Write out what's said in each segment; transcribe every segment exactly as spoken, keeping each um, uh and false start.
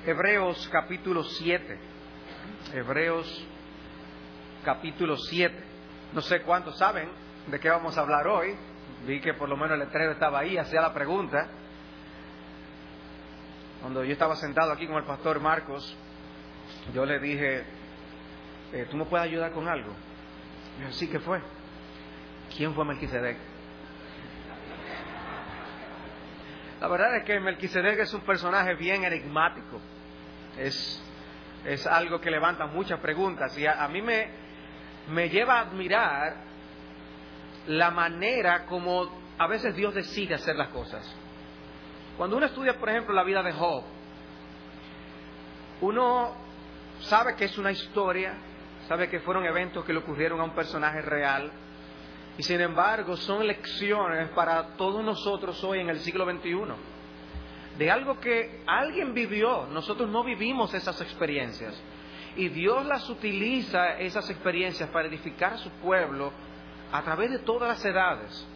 Hebreos capítulo siete. Hebreos capítulo siete. No sé cuántos saben de qué vamos a hablar hoy. Vi que por lo menos el letrero estaba ahí, hacía la pregunta. Cuando yo estaba sentado aquí con el pastor Marcos, yo le dije, eh, ¿tú me puedes ayudar con algo? Y yo, sí, ¿qué fue? ¿Quién fue Melquisedec? La verdad es que Melquisedec es un personaje bien enigmático. Es, es algo que levanta muchas preguntas. Y a, a mí me, me lleva a admirar la manera como a veces Dios decide hacer las cosas. Cuando uno estudia, por ejemplo, la vida de Job, uno sabe que es una historia, sabe que fueron eventos que le ocurrieron a un personaje real, y sin embargo son lecciones para todos nosotros hoy en el siglo veintiuno, de algo que alguien vivió. Nosotros no vivimos esas experiencias, y Dios las utiliza, esas experiencias, para edificar a su pueblo a través de todas las edades.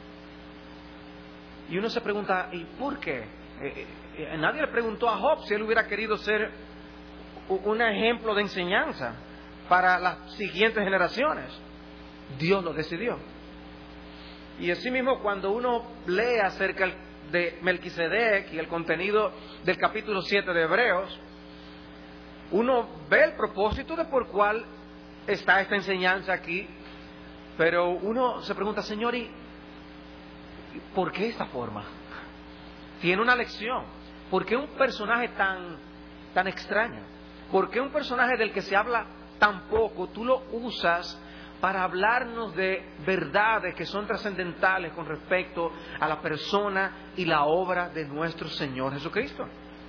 Y uno se pregunta, ¿y por qué? Eh, eh, nadie le preguntó a Job si él hubiera querido ser un ejemplo de enseñanza para las siguientes generaciones. Dios lo decidió. Y así mismo, cuando uno lee acerca de Melquisedec y el contenido del capítulo siete de Hebreos, uno ve el propósito de por cuál está esta enseñanza aquí, pero uno se pregunta, Señor, ¿y por qué esta forma? Tiene una lección. ¿Por qué un personaje tan, tan extraño? ¿Por qué un personaje del que se habla tan poco tú lo usas para hablarnos de verdades que son trascendentales con respecto a la persona y la obra de nuestro Señor Jesucristo?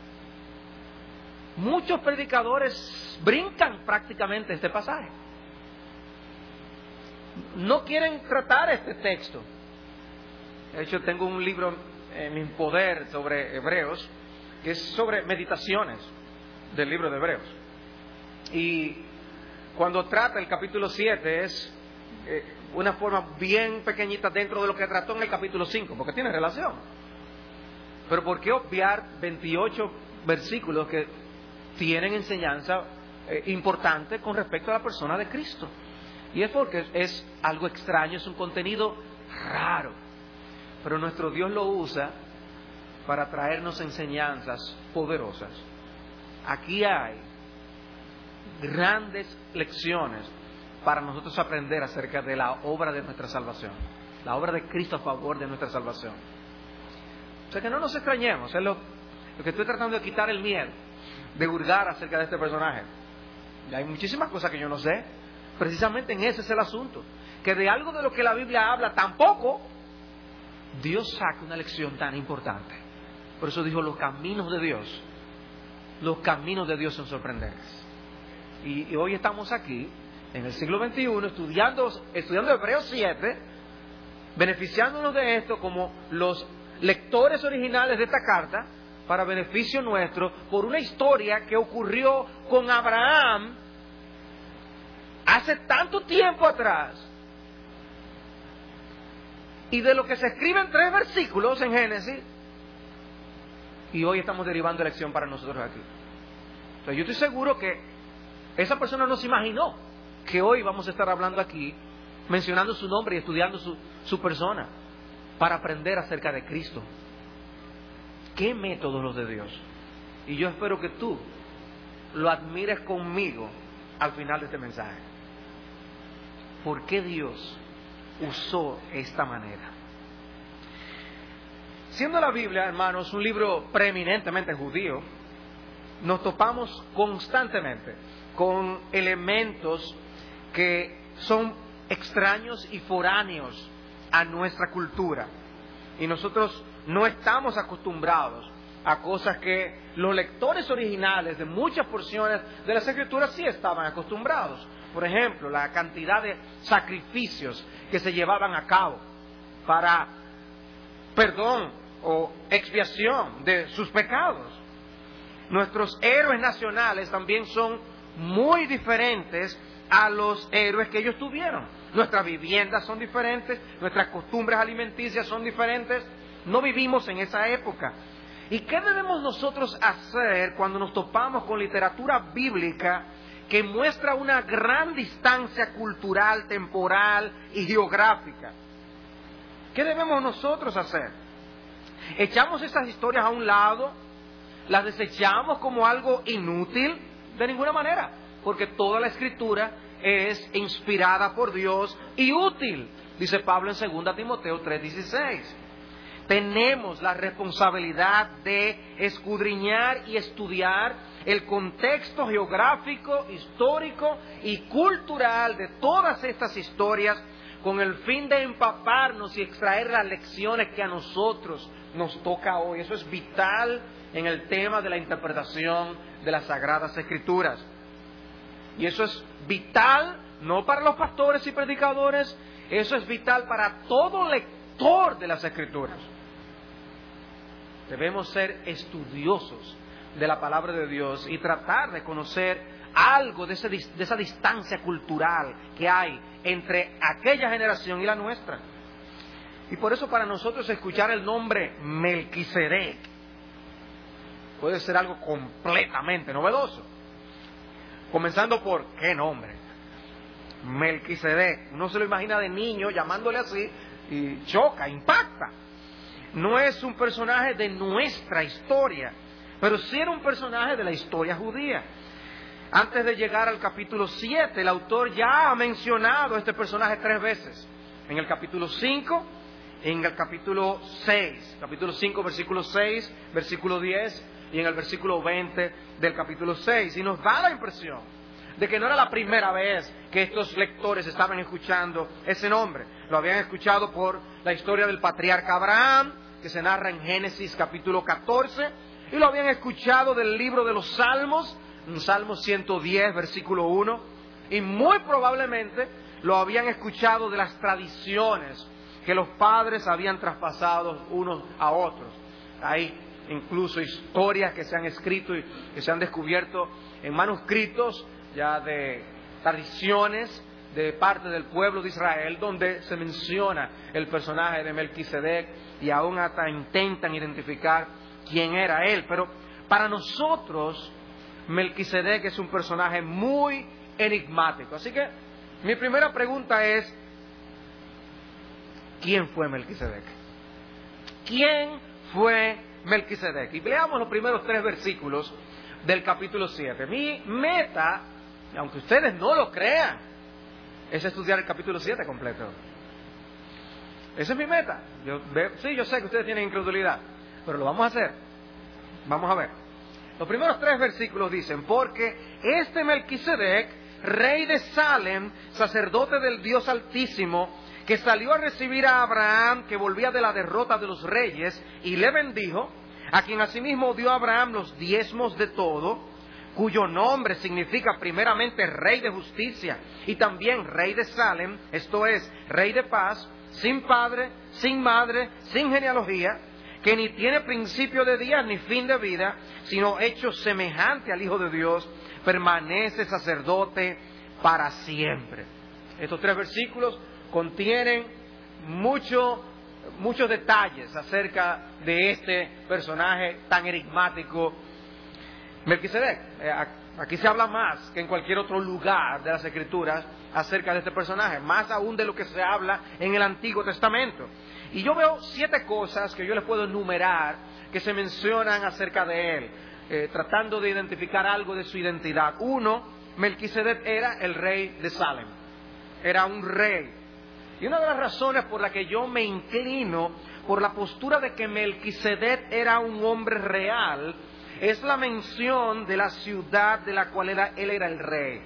Muchos predicadores brincan prácticamente este pasaje. No quieren tratar este texto. De hecho, tengo un libro en mi poder sobre Hebreos, que es sobre meditaciones del libro de Hebreos. Y cuando trata el capítulo siete es eh, una forma bien pequeñita dentro de lo que trató en el capítulo cinco, porque tiene relación. Pero ¿por qué obviar veintiocho versículos que tienen enseñanza eh, importante con respecto a la persona de Cristo? Y es porque es algo extraño, es un contenido raro. Pero nuestro Dios lo usa para traernos enseñanzas poderosas. Aquí hay grandes lecciones para nosotros aprender acerca de la obra de nuestra salvación, la obra de Cristo a favor de nuestra salvación. O sea, que no nos extrañemos, es lo, lo que estoy tratando de quitar el miedo, de hurgar acerca de este personaje. Y hay muchísimas cosas que yo no sé. Precisamente en ese es el asunto, que de algo de lo que la Biblia habla tampoco Dios saca una lección tan importante. Por eso dijo, los caminos de Dios, los caminos de Dios son sorprendentes. Y, y hoy estamos aquí, en el siglo veintiuno, estudiando, estudiando Hebreos siete, beneficiándonos de esto como los lectores originales de esta carta, para beneficio nuestro, por una historia que ocurrió con Abraham hace tanto tiempo atrás, y de lo que se escribe en tres versículos en Génesis, y hoy estamos derivando lección para nosotros aquí. O sea, yo estoy seguro que esa persona no se imaginó que hoy vamos a estar hablando aquí, mencionando su nombre y estudiando su, su persona, para aprender acerca de Cristo. ¿Qué métodos los de Dios? Y yo espero que tú lo admires conmigo al final de este mensaje. ¿Por qué Dios usó esta manera? Siendo la Biblia, hermanos, un libro preeminentemente judío, nos topamos constantemente con elementos que son extraños y foráneos a nuestra cultura. Y nosotros no estamos acostumbrados a cosas que los lectores originales de muchas porciones de las Escrituras sí estaban acostumbrados. Por ejemplo, la cantidad de sacrificios que se llevaban a cabo para perdón o expiación de sus pecados. Nuestros héroes nacionales también son muy diferentes a los héroes que ellos tuvieron. Nuestras viviendas son diferentes, nuestras costumbres alimenticias son diferentes. No vivimos en esa época. ¿Y qué debemos nosotros hacer cuando nos topamos con literatura bíblica que muestra una gran distancia cultural, temporal y geográfica? ¿Qué debemos nosotros hacer? ¿Echamos estas historias a un lado? ¿Las desechamos como algo inútil? De ninguna manera, porque toda la Escritura es inspirada por Dios y útil, dice Pablo en segunda Timoteo tres dieciséis. Tenemos la responsabilidad de escudriñar y estudiar el contexto geográfico, histórico y cultural de todas estas historias con el fin de empaparnos y extraer las lecciones que a nosotros nos toca hoy. Eso es vital en el tema de la interpretación de las Sagradas Escrituras. Y eso es vital no para los pastores y predicadores, eso es vital para todo lector de las Escrituras. Debemos ser estudiosos de la palabra de Dios y tratar de conocer algo de, ese, de esa distancia cultural que hay entre aquella generación y la nuestra. Y por eso para nosotros escuchar el nombre Melquisedec puede ser algo completamente novedoso. Comenzando por, ¿qué nombre? Melquisedec. Uno se lo imagina de niño llamándole así y choca, impacta. No es un personaje de nuestra historia, pero sí era un personaje de la historia judía. Antes de llegar al capítulo siete, el autor ya ha mencionado a este personaje tres veces. En el capítulo cinco, en el capítulo seis. Capítulo cinco, versículo seis, versículo diez y en el versículo veinte del capítulo seis. Y nos da la impresión de que no era la primera vez que estos lectores estaban escuchando ese nombre. Lo habían escuchado por la historia del patriarca Abraham, que se narra en Génesis capítulo catorce, y lo habían escuchado del libro de los Salmos, en Salmo ciento diez, versículo uno, y muy probablemente lo habían escuchado de las tradiciones que los padres habían traspasado unos a otros. Hay incluso historias que se han escrito y que se han descubierto en manuscritos ya de tradiciones de parte del pueblo de Israel, donde se menciona el personaje de Melquisedec y aún hasta intentan identificar quién era él. Pero para nosotros, Melquisedec es un personaje muy enigmático. Así que mi primera pregunta es, ¿quién fue Melquisedec? ¿Quién fue Melquisedec? Y leamos los primeros tres versículos del capítulo siete. Mi meta, aunque ustedes no lo crean, es estudiar el capítulo siete completo. Esa es mi meta. Yo veo, sí, yo sé que ustedes tienen incredulidad, pero lo vamos a hacer. Vamos a ver. Los primeros tres versículos dicen: porque este Melquisedec, rey de Salem, sacerdote del Dios Altísimo, que salió a recibir a Abraham, que volvía de la derrota de los reyes, y le bendijo, a quien asimismo dio a Abraham los diezmos de todo, cuyo nombre significa primeramente Rey de Justicia y también Rey de Salem, esto es, Rey de Paz, sin padre, sin madre, sin genealogía, que ni tiene principio de días ni fin de vida, sino hecho semejante al Hijo de Dios, permanece sacerdote para siempre. Estos tres versículos contienen mucho, muchos detalles acerca de este personaje tan enigmático, Melquisedec. Aquí se habla más que en cualquier otro lugar de las Escrituras acerca de este personaje, más aún de lo que se habla en el Antiguo Testamento. Y yo veo siete cosas que yo les puedo enumerar que se mencionan acerca de él, eh, tratando de identificar algo de su identidad. Uno, Melquisedec era el rey de Salem, era un rey. Y una de las razones por la que yo me inclino por la postura de que Melquisedec era un hombre real es la mención de la ciudad de la cual era, él era el rey.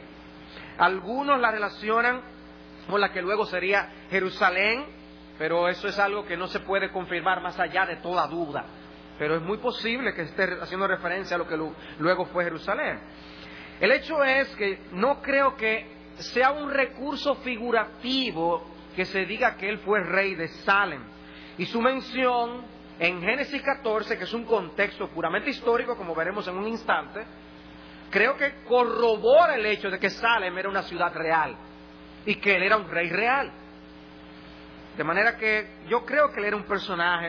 Algunos la relacionan con la que luego sería Jerusalén, pero eso es algo que no se puede confirmar más allá de toda duda. Pero es muy posible que esté haciendo referencia a lo que luego fue Jerusalén. El hecho es que no creo que sea un recurso figurativo que se diga que él fue rey de Salem. Y su mención en Génesis catorce, que es un contexto puramente histórico, como veremos en un instante, creo que corrobora el hecho de que Salem era una ciudad real y que él era un rey real. De manera que yo creo que él era un personaje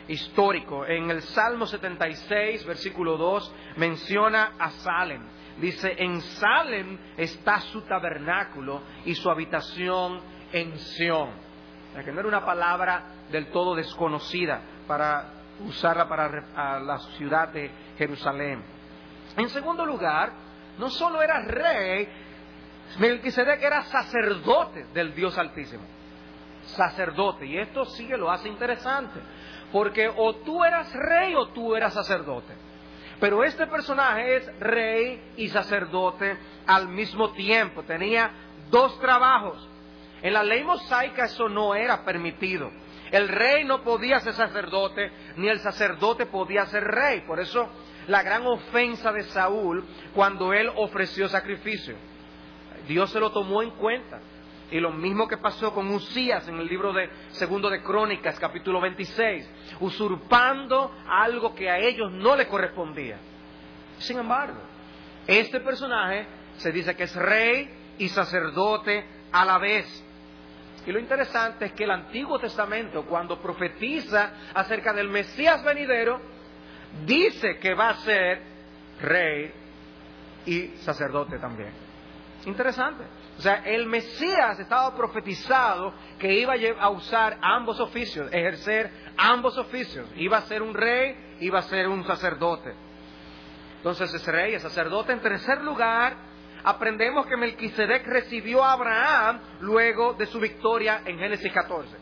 histórico. En el Salmo setenta y seis, versículo dos, menciona a Salem. Dice, en Salem está su tabernáculo y su habitación en Sión. O sea, que no era una palabra del todo desconocida para usarla para la ciudad de Jerusalén. En segundo lugar, no solo era rey, Melquisedec era sacerdote del Dios Altísimo. Sacerdote. Y esto sí que lo hace interesante, porque o tú eras rey o tú eras sacerdote. Pero este personaje es rey y sacerdote al mismo tiempo. Tenía dos trabajos. En la ley mosaica eso no era permitido. El rey no podía ser sacerdote, ni el sacerdote podía ser rey. Por eso la gran ofensa de Saúl cuando él ofreció sacrificio. Dios se lo tomó en cuenta. Y lo mismo que pasó con Usías en el libro de Segundo de Crónicas, capítulo veintiséis, usurpando algo que a ellos no le correspondía. Sin embargo, este personaje se dice que es rey y sacerdote a la vez. Y lo interesante es que el Antiguo Testamento, cuando profetiza acerca del Mesías venidero, dice que va a ser rey y sacerdote también. Interesante. O sea, el Mesías estaba profetizado que iba a usar ambos oficios, ejercer ambos oficios. Iba a ser un rey, iba a ser un sacerdote. Entonces es rey, es sacerdote. En tercer lugar, aprendemos que Melquisedec recibió a Abraham luego de su victoria en Génesis catorce.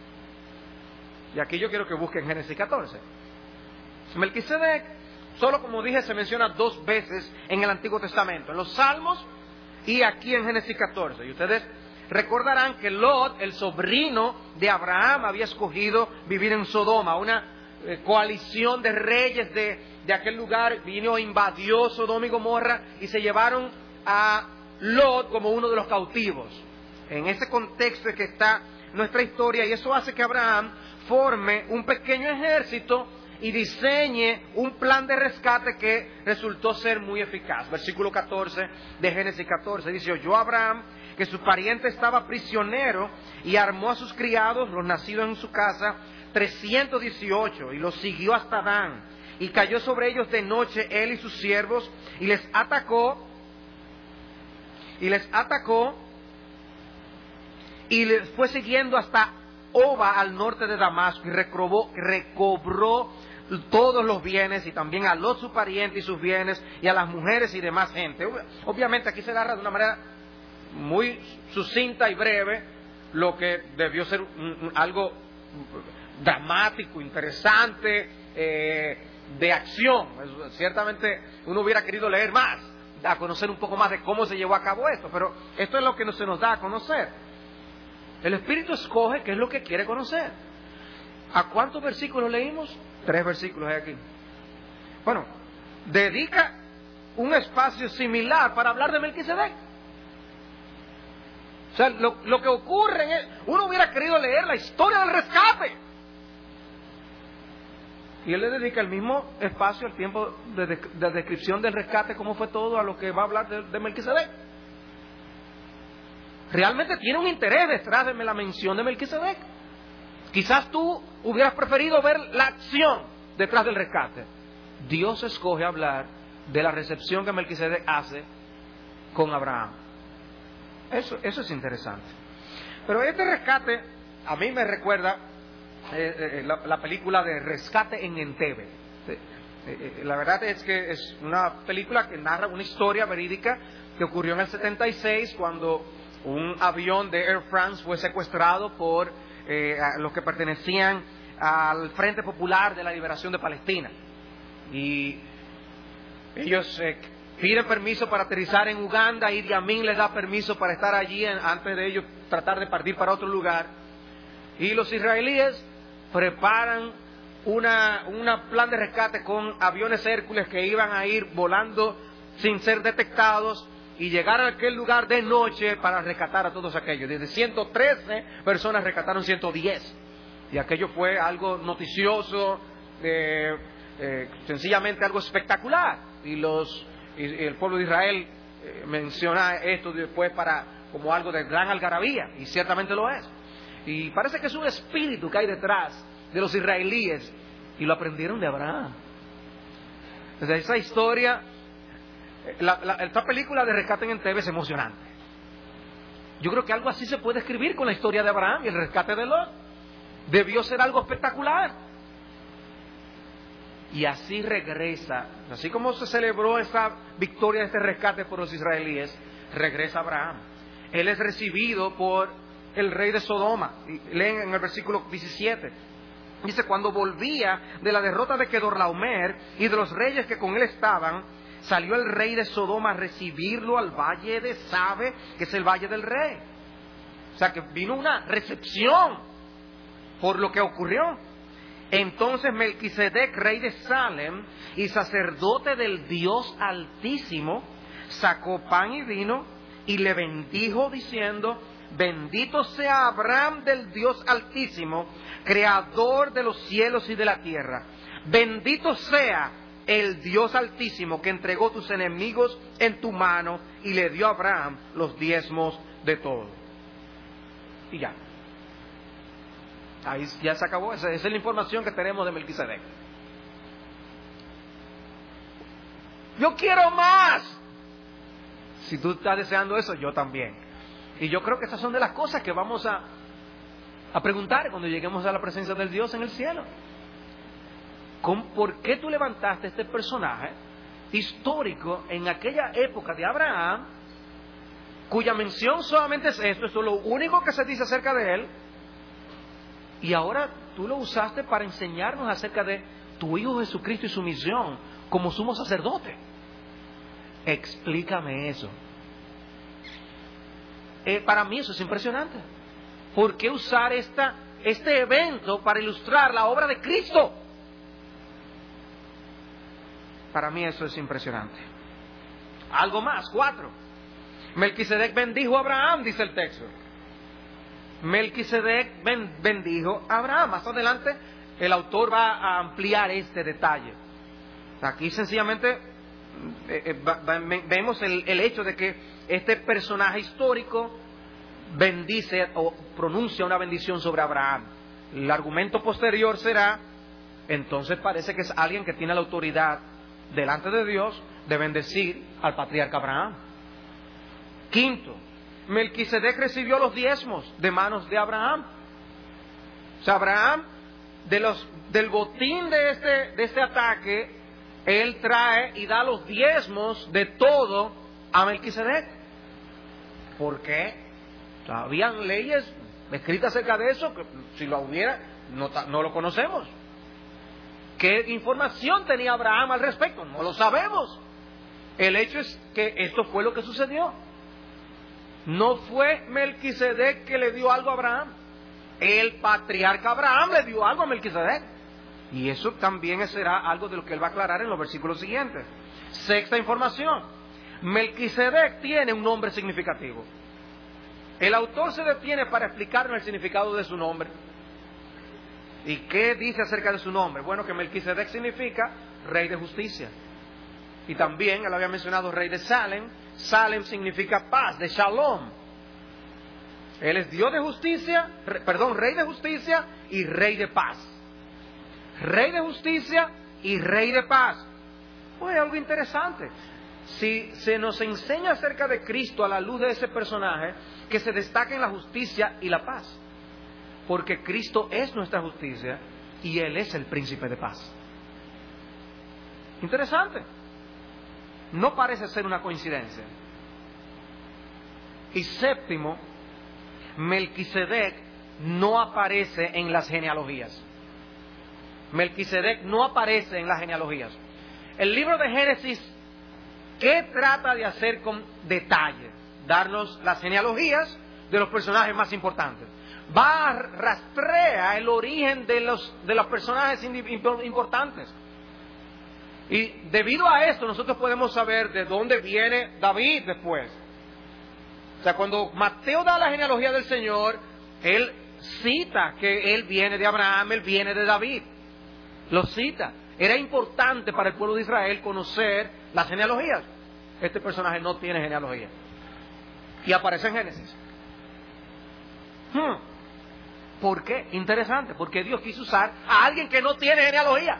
Y aquí yo quiero que busquen Génesis catorce. Melquisedec, solo como dije, se menciona dos veces en el Antiguo Testamento, en los Salmos y aquí en Génesis catorce. Y ustedes recordarán que Lot, el sobrino de Abraham, había escogido vivir en Sodoma. Una eh, coalición de reyes de, de aquel lugar vino, invadió Sodoma y Gomorra y se llevaron a Lot como uno de los cautivos. En ese contexto es que está nuestra historia, y eso hace que Abraham forme un pequeño ejército y diseñe un plan de rescate que resultó ser muy eficaz. Versículo catorce de Génesis catorce dice: oyó Abraham que su pariente estaba prisionero y armó a sus criados, los nacidos en su casa, trescientos dieciocho, y los siguió hasta Dan, y cayó sobre ellos de noche él y sus siervos, y les atacó y les atacó y les fue siguiendo hasta Oba, al norte de Damasco, y recobró, recobró todos los bienes, y también a Lot su pariente y sus bienes, y a las mujeres y demás gente. Obviamente aquí se narra de una manera muy sucinta y breve lo que debió ser un, un, algo dramático, interesante, eh, de acción. Ciertamente uno hubiera querido leer más, a conocer un poco más de cómo se llevó a cabo esto, pero esto es lo que no se nos da a conocer. El Espíritu escoge qué es lo que quiere conocer. ¿A cuántos versículos leímos? Tres versículos hay aquí. Bueno, dedica un espacio similar para hablar de Melquisedec. O sea, lo, lo que ocurre en él, uno hubiera querido leer la historia del rescate. Y él le dedica el mismo espacio, el tiempo de, de, de descripción del rescate, cómo fue todo, a lo que va a hablar de, de Melquisedec. Realmente tiene un interés detrás de la mención de Melquisedec. Quizás tú hubieras preferido ver la acción detrás del rescate. Dios escoge hablar de la recepción que Melquisedec hace con Abraham. Eso, eso es interesante. Pero este rescate a mí me recuerda eh, eh, la, la película de Rescate en Entebbe. Eh, eh, la verdad es que es una película que narra una historia verídica que ocurrió en el setenta y seis, cuando un avión de Air France fue secuestrado por eh, los que pertenecían al Frente Popular de la Liberación de Palestina. Y ellos eh, piden permiso para aterrizar en Uganda, y Idi Amin les da permiso para estar allí en, antes de ellos tratar de partir para otro lugar. Y los israelíes preparan una, una plan de rescate con aviones Hércules que iban a ir volando sin ser detectados y llegar a aquel lugar de noche para rescatar a todos aquellos. Desde ciento trece personas rescataron ciento diez. Y aquello fue algo noticioso, eh, eh, sencillamente algo espectacular. Y los y, y el pueblo de Israel eh, menciona esto después para como algo de gran algarabía, y ciertamente lo es. Y parece que es un espíritu que hay detrás de los israelíes Y lo aprendieron de Abraham. O sea, esa historia, la, la, esta película de Rescate en Entebbe es emocionante. Yo creo que algo así se puede escribir con la historia de Abraham y el rescate de Lot. Debió ser algo espectacular. Y así regresa, así como se celebró esa victoria, este rescate por los israelíes, regresa Abraham. Él es recibido por el rey de Sodoma. Leen en el versículo diecisiete. Dice, cuando volvía de la derrota de Kedorlaomer y de los reyes que con él estaban, salió el rey de Sodoma a recibirlo al valle de Sabe, que es el valle del rey. O sea que vino una recepción por lo que ocurrió. Entonces Melquisedec, rey de Salem y sacerdote del Dios Altísimo, sacó pan y vino y le bendijo diciendo, bendito sea Abraham del Dios Altísimo, creador de los cielos y de la tierra. Bendito sea el Dios Altísimo que entregó tus enemigos en tu mano y le dio a Abraham los diezmos de todo. Y ya. Ahí ya se acabó. Esa, esa es la información que tenemos de Melquisedec. Yo quiero más. Si tú estás deseando eso, yo también. Y yo creo que estas son de las cosas que vamos a, a preguntar cuando lleguemos a la presencia del Dios en el cielo. ¿Con, ¿Por qué tú levantaste este personaje histórico en aquella época de Abraham, cuya mención solamente es esto, esto es lo único que se dice acerca de él, y ahora tú lo usaste para enseñarnos acerca de tu Hijo Jesucristo y su misión como sumo sacerdote? Explícame eso. Eh, para mí eso es impresionante. ¿Por qué usar esta, este evento para ilustrar la obra de Cristo? Para mí eso es impresionante. Algo más, cuatro. Melquisedec bendijo a Abraham, dice el texto. Melquisedec bendijo a Abraham. Más adelante el autor va a ampliar este detalle. Aquí sencillamente eh, eh, va, va, vemos el, el hecho de que este personaje histórico bendice o pronuncia una bendición sobre Abraham. El argumento posterior será, entonces parece que es alguien que tiene la autoridad delante de Dios de bendecir al patriarca Abraham. Quinto, Melquisedec recibió los diezmos de manos de Abraham. O sea, Abraham, de los, del botín de este, de este ataque, él trae y da los diezmos de todo a Melquisedec. ¿Por qué? O sea, habían leyes escritas acerca de eso, que si lo hubiera, no, no lo conocemos. ¿Qué información tenía Abraham al respecto? No lo sabemos. El hecho es que esto fue lo que sucedió. No fue Melquisedec que le dio algo a Abraham. El patriarca Abraham le dio algo a Melquisedec. Y eso también será algo de lo que él va a aclarar en los versículos siguientes. Sexta información. Melquisedec tiene un nombre significativo. El autor se detiene para explicarnos el significado de su nombre. ¿Y qué dice acerca de su nombre? Bueno, que Melquisedec significa rey de justicia. Y también, él había mencionado rey de Salem. Salem significa paz, de Shalom. Él es Dios de justicia, re, perdón, rey de justicia y rey de paz. Rey de justicia y rey de paz. Pues algo interesante. Si se nos enseña acerca de Cristo a la luz de ese personaje, que se destaca en la justicia y la paz. Porque Cristo es nuestra justicia y Él es el príncipe de paz. Interesante. No parece ser una coincidencia. Y séptimo, Melquisedec no aparece en las genealogías. Melquisedec no aparece en las genealogías. El libro de Génesis, ¿qué trata de hacer con detalle? Darnos las genealogías de los personajes más importantes. Va a rastrear el origen de los, de los personajes importantes. Y debido a esto nosotros podemos saber de dónde viene David después. O sea, cuando Mateo da la genealogía del Señor, él cita que él viene de Abraham, él viene de David. Lo cita. Era importante para el pueblo de Israel conocer las genealogías. Este personaje no tiene genealogía. Y aparece en Génesis. Hmm. ¿Por qué? Interesante, porque Dios quiso usar a alguien que no tiene genealogía.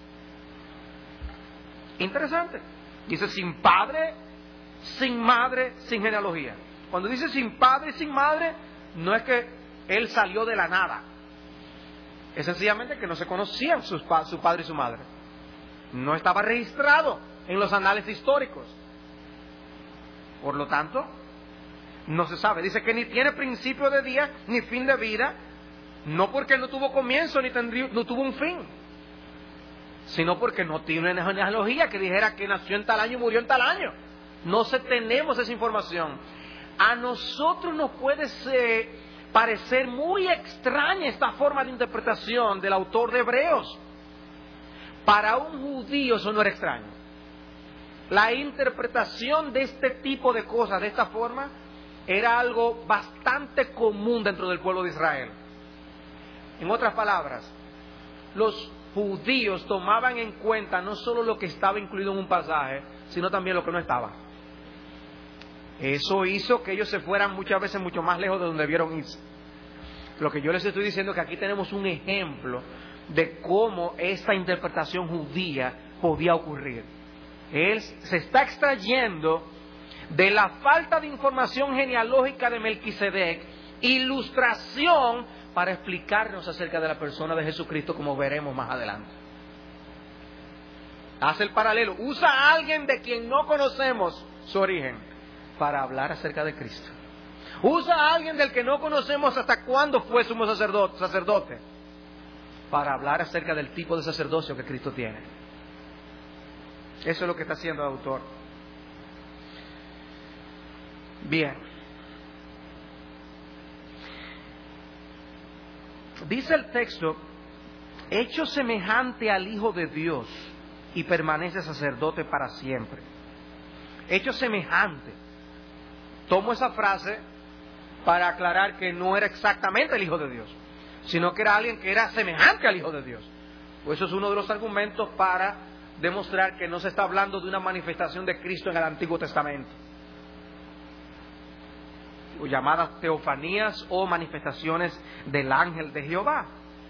Interesante. Dice sin padre, sin madre, sin genealogía. Cuando dice sin padre y sin madre, no es que él salió de la nada. Es sencillamente que no se conocían sus pa- su padre y su madre. No estaba registrado en los anales históricos. Por lo tanto, no se sabe. Dice que ni tiene principio de día ni fin de vida, no porque no tuvo comienzo ni tendría, no tuvo un fin, sino porque no tiene una genealogía que dijera que nació en tal año y murió en tal año. No se tenemos esa información. A nosotros nos puede ser, parecer muy extraña esta forma de interpretación del autor de Hebreos. Para un judío eso no era extraño. La interpretación de este tipo de cosas, de esta forma, era algo bastante común dentro del pueblo de Israel. En otras palabras, los judíos tomaban en cuenta no solo lo que estaba incluido en un pasaje, sino también lo que no estaba. Eso hizo que ellos se fueran muchas veces mucho más lejos de donde debieron irse. Lo que yo les estoy diciendo es que aquí tenemos un ejemplo de cómo esta interpretación judía podía ocurrir. Él se está extrayendo de la falta de información genealógica de Melquisedec, ilustración para explicarnos acerca de la persona de Jesucristo, como veremos más adelante. Hace el paralelo, usa a alguien de quien no conocemos su origen para hablar acerca de Cristo. Usa a alguien del que no conocemos hasta cuándo fue sumo sacerdote, sacerdote para hablar acerca del tipo de sacerdocio que Cristo tiene. Eso es lo que está haciendo el autor. Bien. Dice el texto, hecho semejante al Hijo de Dios y permanece sacerdote para siempre. Hecho semejante. Tomo esa frase para aclarar que no era exactamente el Hijo de Dios, sino que era alguien que era semejante al Hijo de Dios. Pues eso es uno de los argumentos para demostrar que no se está hablando de una manifestación de Cristo en el Antiguo Testamento, o llamadas teofanías o manifestaciones del ángel de Jehová.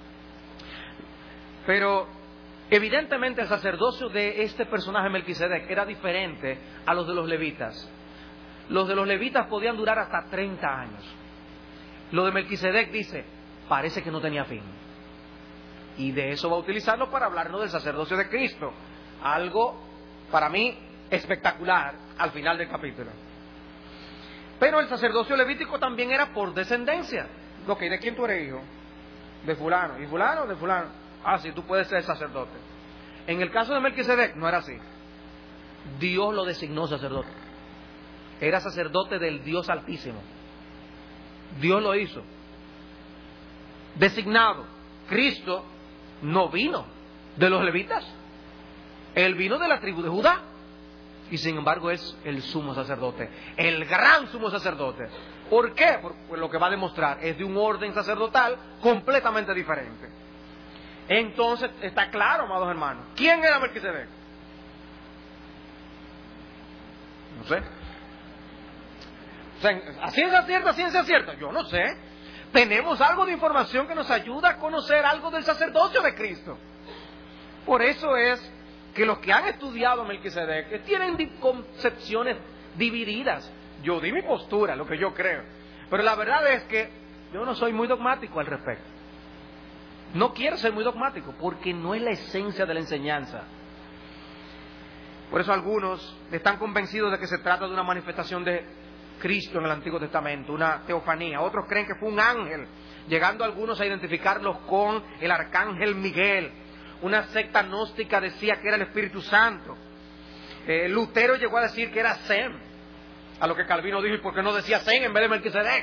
Pero evidentemente el sacerdocio de este personaje Melquisedec era diferente a los de los levitas. Los de los levitas podían durar hasta treinta años. Lo de Melquisedec dice, parece que no tenía fin. Y de eso va a utilizarlo para hablarnos del sacerdocio de Cristo. Algo, para mí, espectacular al final del capítulo. Pero el sacerdocio levítico también era por descendencia. Ok, ¿de quién tú eres hijo? De fulano. ¿Y fulano? De fulano. Ah, sí, tú puedes ser sacerdote. En el caso de Melquisedec no era así. Dios lo designó sacerdote. Era sacerdote del Dios Altísimo. Dios lo hizo. Designado. Cristo no vino de los levitas. Él vino de la tribu de Judá. Y sin embargo es el sumo sacerdote. El gran sumo sacerdote. ¿Por qué? Porque lo que va a demostrar es de un orden sacerdotal completamente diferente. Entonces está claro, amados hermanos. ¿Quién era Melquisedec? No sé. O sea, ¿a ciencia cierta, ciencia cierta? Yo no sé. Tenemos algo de información que nos ayuda a conocer algo del sacerdocio de Cristo. Por eso es que los que han estudiado a Melquisedec tienen concepciones divididas. Yo di mi postura, lo que yo creo. Pero la verdad es que yo no soy muy dogmático al respecto. No quiero ser muy dogmático porque no es la esencia de la enseñanza. Por eso algunos están convencidos de que se trata de una manifestación de Cristo en el Antiguo Testamento, una teofanía. Otros creen que fue un ángel, llegando algunos a identificarlos con el arcángel Miguel. Una secta gnóstica decía que era el Espíritu Santo. Eh, Lutero llegó a decir que era Sem, a lo que Calvino dijo, ¿y por qué no decía Sem en vez de Melquisedec?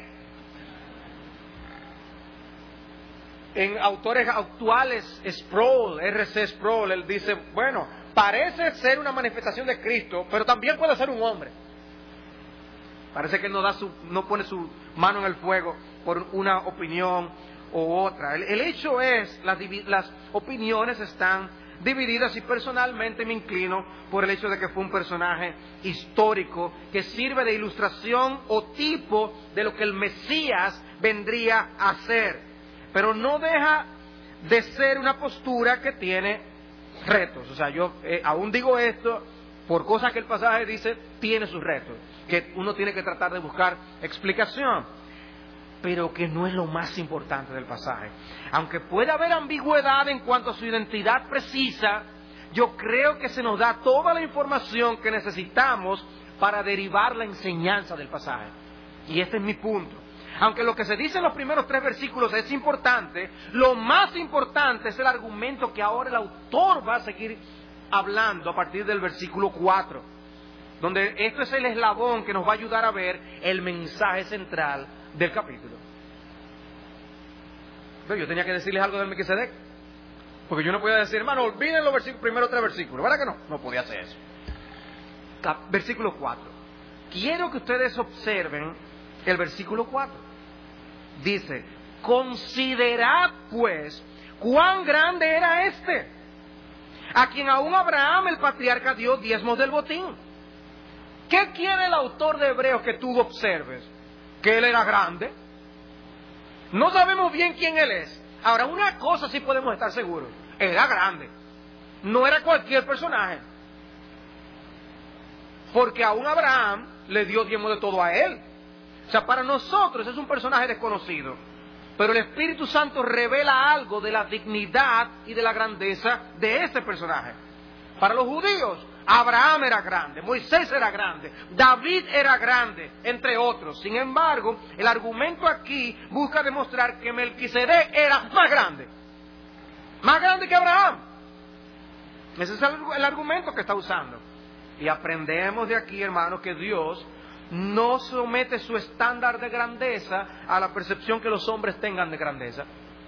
En autores actuales, Sproul, R C Sproul, él dice, bueno, parece ser una manifestación de Cristo, pero también puede ser un hombre. Parece que no da su, no pone su mano en el fuego por una opinión u otra. El, el hecho es, las, las opiniones están divididas y personalmente me inclino por el hecho de que fue un personaje histórico que sirve de ilustración o tipo de lo que el Mesías vendría a ser. pero no deja de ser una postura que tiene retos. O sea, yo eh, aún digo esto por cosas que el pasaje dice, tiene sus retos, que uno tiene que tratar de buscar explicación, pero que no es lo más importante del pasaje. Aunque pueda haber ambigüedad en cuanto a su identidad precisa, yo creo que se nos da toda la información que necesitamos para derivar la enseñanza del pasaje. Y este es mi punto. Aunque lo que se dice en los primeros tres versículos es importante, lo más importante es el argumento que ahora el autor va a seguir hablando a partir del versículo cuatro, donde esto es el eslabón que nos va a ayudar a ver el mensaje central del capítulo. Pero yo tenía que decirles algo del Melquisedec, porque yo no podía decir, hermano, olviden los versículos, primeros tres versículos, ¿verdad que no? No podía hacer eso. Versículo cuatro. Quiero que ustedes observen el versículo cuatro. Dice, considerad pues cuán grande era este, a quien aún Abraham el patriarca dio diezmos del botín. ¿Qué quiere el autor de Hebreos que tú observes? Que él era grande. No sabemos bien quién él es. Ahora, una cosa sí podemos estar seguros, era grande. No era cualquier personaje, porque aún Abraham le dio diezmo de todo a él. O sea, para nosotros es un personaje desconocido, pero el Espíritu Santo revela algo de la dignidad y de la grandeza de este personaje. Para los judíos, Abraham era grande, Moisés era grande, David era grande, entre otros. Sin embargo, el argumento aquí busca demostrar que Melquisedec era más grande, más grande que Abraham. Ese es el, el argumento que está usando. Y aprendemos de aquí, hermanos, que Dios no somete su estándar de grandeza a la percepción que los hombres tengan de grandeza.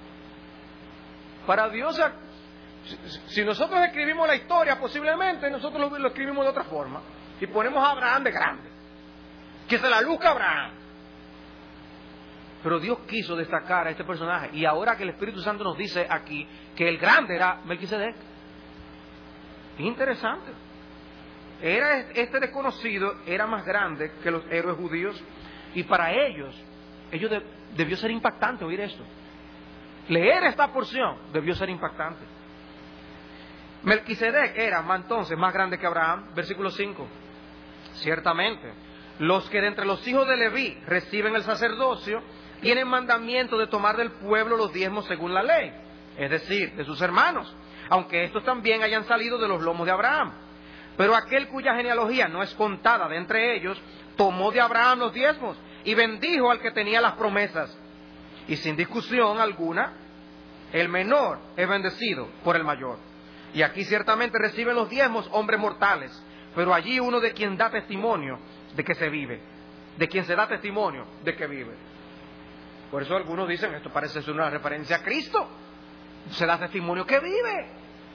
Para Dios, si nosotros escribimos la historia, posiblemente nosotros lo, lo escribimos de otra forma y ponemos a Abraham de grande, que se la luzca a Abraham. Pero Dios quiso destacar a este personaje, y ahora que el Espíritu Santo nos dice aquí que el grande era Melquisedec, interesante. Era este desconocido era más grande que los héroes judíos, y para ellos, ellos de, debió ser impactante oír esto. Leer esta porción debió ser impactante. Melquisedec era entonces más grande que Abraham. Versículo cinco. Ciertamente, los que de entre los hijos de Leví reciben el sacerdocio tienen mandamiento de tomar del pueblo los diezmos según la ley, es decir, de sus hermanos, aunque estos también hayan salido de los lomos de Abraham. Pero aquel cuya genealogía no es contada de entre ellos, tomó de Abraham los diezmos y bendijo al que tenía las promesas. Y sin discusión alguna, el menor es bendecido por el mayor. Y aquí ciertamente reciben los diezmos hombres mortales, pero allí uno de quien da testimonio de que se vive, de quien se da testimonio de que vive. Por eso algunos dicen, esto parece ser una referencia a Cristo, se da testimonio que vive.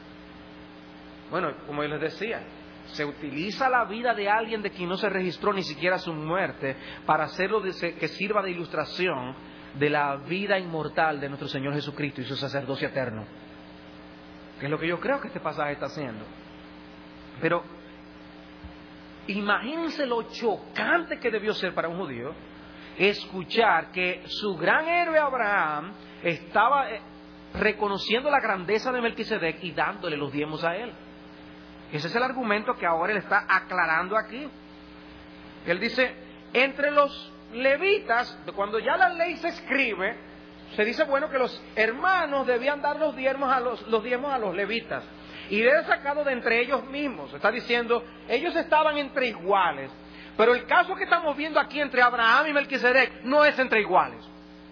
Bueno, como yo les decía, se utiliza la vida de alguien de quien no se registró ni siquiera su muerte para hacerlo de, que sirva de ilustración de la vida inmortal de nuestro Señor Jesucristo y su sacerdocio eterno, que es lo que yo creo que este pasaje está haciendo. Pero imagínense lo chocante que debió ser para un judío escuchar que su gran héroe Abraham estaba reconociendo la grandeza de Melquisedec y dándole los diezmos a él. Ese es el argumento que ahora él está aclarando aquí. Él dice, entre los levitas, cuando ya la ley se escribe, se dice, bueno, que los hermanos debían dar los diezmos a los, los diezmos a los levitas. Y era sacado de entre ellos mismos. Está diciendo, ellos estaban entre iguales. Pero el caso que estamos viendo aquí entre Abraham y Melquisedec no es entre iguales.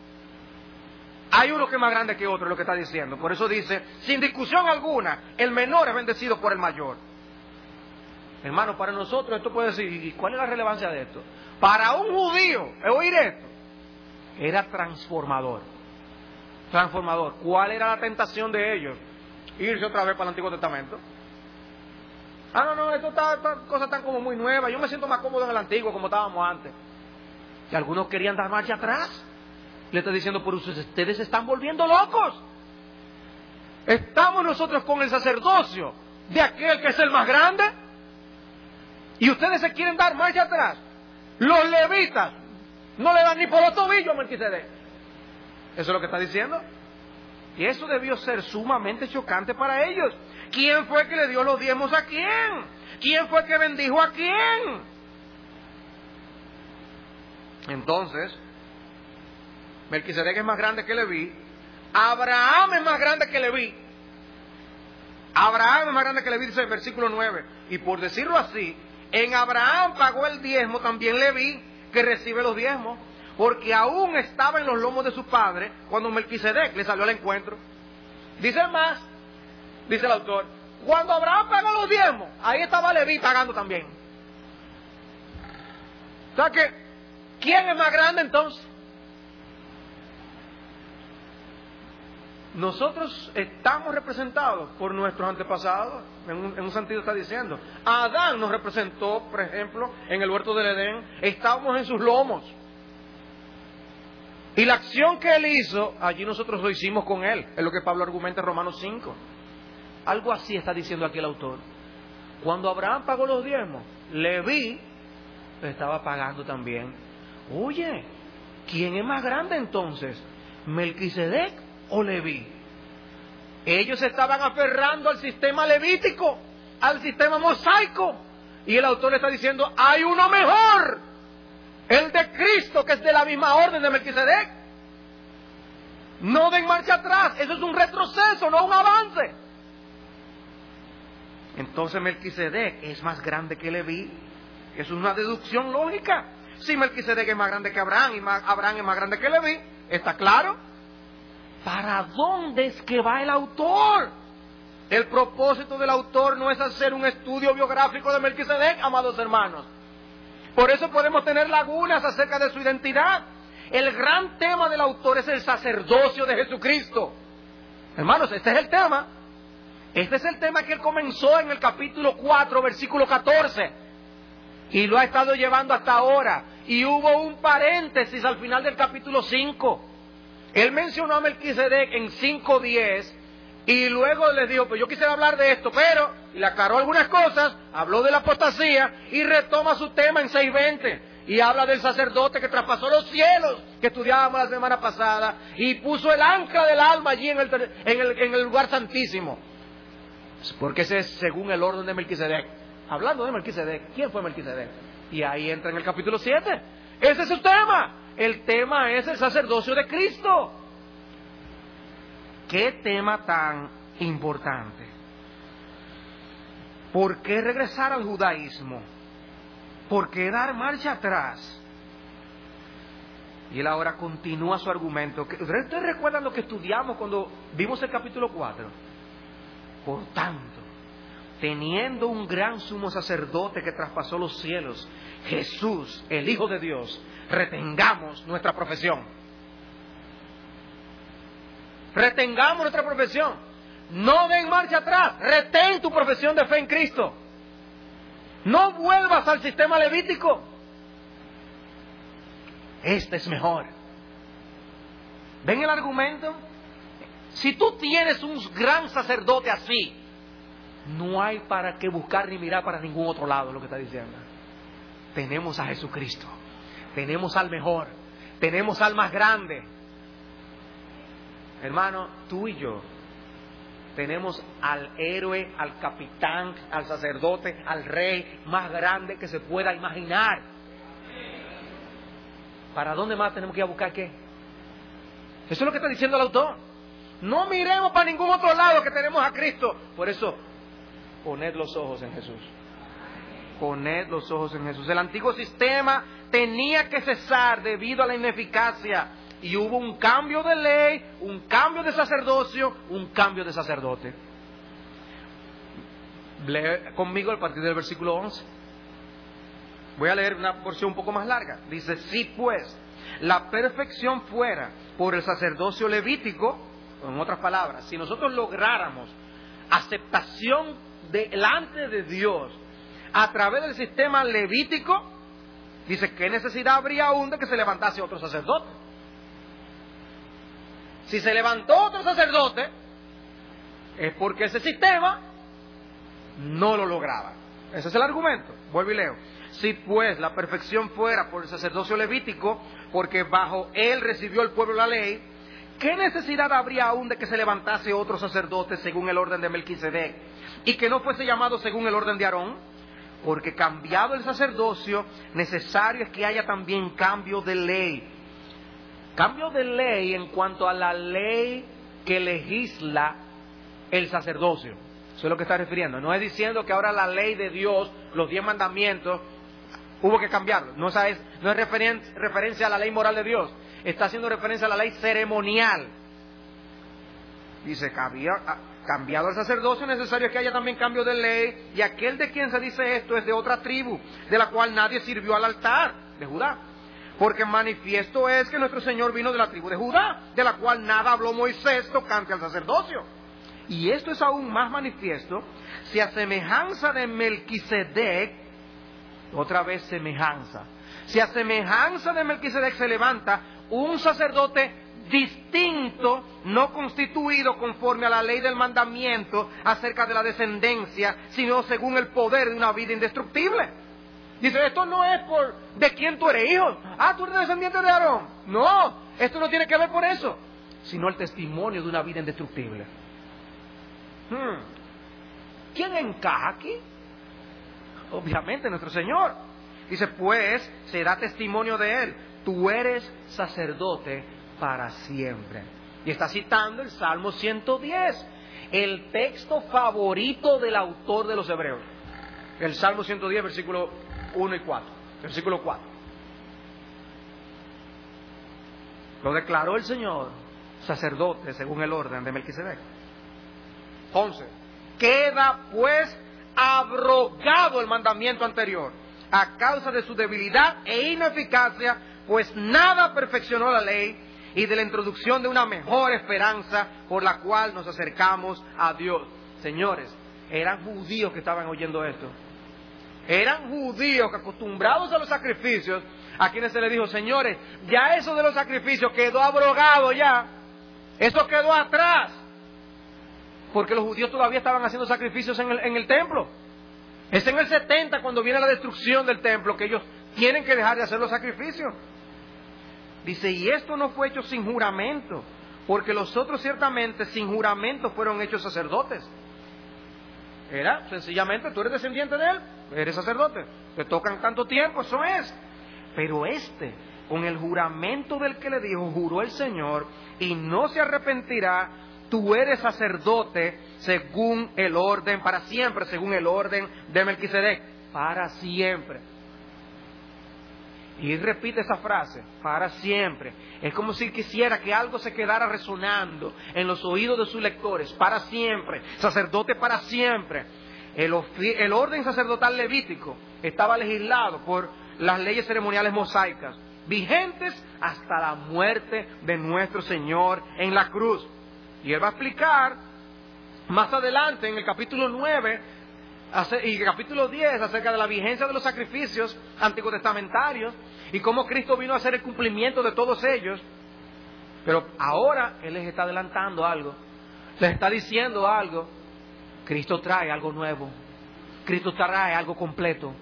Hay uno que es más grande que otro, es lo que está diciendo. Por eso dice, sin discusión alguna, el menor es bendecido por el mayor. Hermano, para nosotros esto puede decir, ¿y cuál es la relevancia de esto? Para un judío, oír esto, era transformador. Transformador. ¿Cuál era la tentación de ellos? Irse otra vez para el Antiguo Testamento. Ah, no, no, esto está, esta cosa está como muy nueva. Yo me siento más cómodo en el Antiguo, como estábamos antes. Y algunos querían dar marcha atrás. Le está diciendo, por ustedes se están volviendo locos. Estamos nosotros con el sacerdocio de aquel que es el más grande, y ustedes se quieren dar marcha atrás. Los levitas no le dan ni por los tobillos a Melquisedec. Eso es lo que está diciendo. Y eso debió ser sumamente chocante para ellos. ¿Quién fue que le dio los diezmos a quién? ¿Quién fue que bendijo a quién? Entonces, Melquisedec es más grande que Leví. Abraham es más grande que Leví. Abraham es más grande que Leví, dice el versículo nueve. Y por decirlo así, en Abraham pagó el diezmo también Leví, que recibe los diezmos, porque aún estaba en los lomos de su padre cuando Melquisedec le salió al encuentro. Dice más, dice el autor, cuando Abraham pagó los diezmos, ahí estaba Leví pagando también. O sea que, ¿quién es más grande entonces? Nosotros estamos representados por nuestros antepasados, en un, en un sentido está diciendo. Adán nos representó, por ejemplo, en el huerto del Edén, estábamos en sus lomos. Y la acción que él hizo, allí nosotros lo hicimos con él, es lo que Pablo argumenta en Romanos cinco. Algo así está diciendo aquí el autor. Cuando Abraham pagó los diezmos, Leví estaba pagando también. Oye, ¿quién es más grande entonces? ¿Melquisedec o Leví? Ellos estaban aferrando al sistema levítico, al sistema mosaico, y el autor le está diciendo, hay uno mejor, el de Cristo, que es de la misma orden de Melquisedec. No den marcha atrás, eso es un retroceso, no un avance. Entonces Melquisedec es más grande que Leví. Eso es una deducción lógica. Si Melquisedec es más grande que Abraham y más, Abraham es más grande que Leví, ¿está claro? ¿Para dónde es que va el autor? El propósito del autor no es hacer un estudio biográfico de Melquisedec, amados hermanos. Por eso podemos tener lagunas acerca de su identidad. El gran tema del autor es el sacerdocio de Jesucristo. Hermanos, este es el tema. Este es el tema que él comenzó en el capítulo cuatro, versículo catorce. Y lo ha estado llevando hasta ahora. Y hubo un paréntesis al final del capítulo cinco. Él mencionó a Melquisedec en cinco diez y luego les dijo, pues yo quisiera hablar de esto, pero, y le aclaró algunas cosas, habló de la apostasía y retoma su tema en seis veinte y habla del sacerdote que traspasó los cielos, que estudiábamos la semana pasada, y puso el ancla del alma allí en el, en el, en el lugar santísimo, porque ese es según el orden de Melquisedec. Hablando de Melquisedec, ¿quién fue Melquisedec? Y ahí entra en el capítulo siete. Ese es su tema. El tema es el sacerdocio de Cristo. ¿Qué tema tan importante? ¿Por qué regresar al judaísmo? ¿Por qué dar marcha atrás? Y él ahora continúa su argumento. ¿Ustedes recuerdan lo que estudiamos cuando vimos el capítulo cuatro? Por tanto, teniendo un gran sumo sacerdote que traspasó los cielos, Jesús, el Hijo de Dios, retengamos nuestra profesión. Retengamos nuestra profesión. No den marcha atrás. Retén tu profesión de fe en Cristo. No vuelvas al sistema levítico. Este es mejor. ¿Ven el argumento? Si tú tienes un gran sacerdote así, no hay para qué buscar ni mirar para ningún otro lado, lo que está diciendo. Tenemos a Jesucristo. Tenemos al mejor. Tenemos al más grande. Hermano, tú y yo tenemos al héroe, al capitán, al sacerdote, al rey más grande que se pueda imaginar. ¿Para dónde más tenemos que ir a buscar qué? Eso es lo que está diciendo el autor. No miremos para ningún otro lado, que tenemos a Cristo. Por eso, poned los ojos en Jesús. Poned los ojos en Jesús. El antiguo sistema tenía que cesar debido a la ineficacia. Y hubo un cambio de ley, un cambio de sacerdocio, un cambio de sacerdote. Lee conmigo a partir del versículo once. Voy a leer una porción un poco más larga. Dice, si pues la perfección fuera por el sacerdocio levítico, en otras palabras, si nosotros lográramos aceptación delante de Dios a través del sistema levítico, dice, ¿qué necesidad habría aún de que se levantase otro sacerdote? Si se levantó otro sacerdote, es porque ese sistema no lo lograba. Ese es el argumento. Vuelvo y leo. Si pues la perfección fuera por el sacerdocio levítico, porque bajo él recibió el pueblo la ley, ¿qué necesidad habría aún de que se levantase otro sacerdote según el orden de Melquisedec y que no fuese llamado según el orden de Aarón? Porque cambiado el sacerdocio, necesario es que haya también cambio de ley. Cambio de ley en cuanto a la ley que legisla el sacerdocio. Eso es lo que está refiriendo. No es diciendo que ahora la ley de Dios, los diez mandamientos, hubo que cambiarlo. No, esa es, no es referen, referencia a la ley moral de Dios. Está haciendo referencia a la ley ceremonial. Dice, cambiado el sacerdocio, es necesario que haya también cambio de ley. Y aquel de quien se dice esto es de otra tribu, de la cual nadie sirvió al altar, de Judá. Porque manifiesto es que nuestro Señor vino de la tribu de Judá, de la cual nada habló Moisés tocante al sacerdocio. Y esto es aún más manifiesto si a semejanza de Melquisedec, otra vez semejanza, si a semejanza de Melquisedec se levanta un sacerdote distinto, no constituido conforme a la ley del mandamiento acerca de la descendencia, sino según el poder de una vida indestructible. Dice, esto no es por de quién tú eres hijo. Ah, tú eres descendiente de Aarón. No, esto no tiene que ver por eso, sino el testimonio de una vida indestructible. Hmm. ¿Quién encaja aquí? Obviamente nuestro Señor. Dice, pues, se da testimonio de Él. Tú eres sacerdote para siempre. Y está citando el Salmo ciento diez, el texto favorito del autor de los Hebreos. El Salmo ciento diez, versículo uno y cuatro. Versículo cuatro. Lo declaró el Señor sacerdote según el orden de Melquisedec. once. Queda pues abrogado el mandamiento anterior a causa de su debilidad e ineficacia, pues nada perfeccionó la ley, y de la introducción de una mejor esperanza por la cual nos acercamos a Dios. Señores, eran judíos que estaban oyendo esto. Eran judíos que, acostumbrados a los sacrificios, a quienes se les dijo, señores, ya eso de los sacrificios quedó abrogado ya. Eso quedó atrás. Porque los judíos todavía estaban haciendo sacrificios en el, en el templo. Es en el setenta, cuando viene la destrucción del templo, que ellos tienen que dejar de hacer los sacrificios. Dice, y esto no fue hecho sin juramento, porque los otros ciertamente sin juramento fueron hechos sacerdotes. Era sencillamente, tú eres descendiente de él, eres sacerdote, te tocan tanto tiempo, eso es. Pero este, con el juramento del que le dijo, juró el Señor, y no se arrepentirá, tú eres sacerdote según el orden, para siempre, según el orden de Melquisedec, para siempre. Y él repite esa frase, para siempre. Es como si quisiera que algo se quedara resonando en los oídos de sus lectores, para siempre, sacerdote para siempre. El, el orden sacerdotal levítico estaba legislado por las leyes ceremoniales mosaicas, vigentes hasta la muerte de nuestro Señor en la cruz. Y él va a explicar más adelante en el capítulo nueve y el capítulo diez acerca de la vigencia de los sacrificios antiguos testamentarios y cómo Cristo vino a hacer el cumplimiento de todos ellos. Pero ahora Él les está adelantando algo, les está diciendo algo. Cristo trae algo nuevo, Cristo trae algo completo.